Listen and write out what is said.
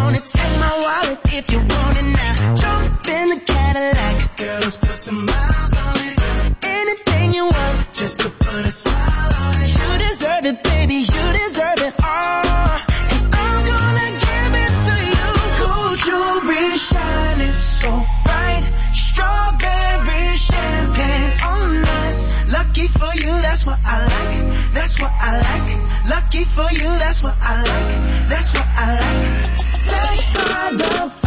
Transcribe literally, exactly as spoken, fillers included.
want it, take my wallet if you want it now. Jump in the Cadillac, girl, let's put some miles on it. Anything you want, just to put a smile on it. You deserve it, baby, you deserve it all. And I'm gonna give it to you. Gold jewelry shining so bright, strawberry champagne on us. Lucky for you, that's what I like, that's what I like. Lucky for you, that's what I like, that's what I like. Sex by the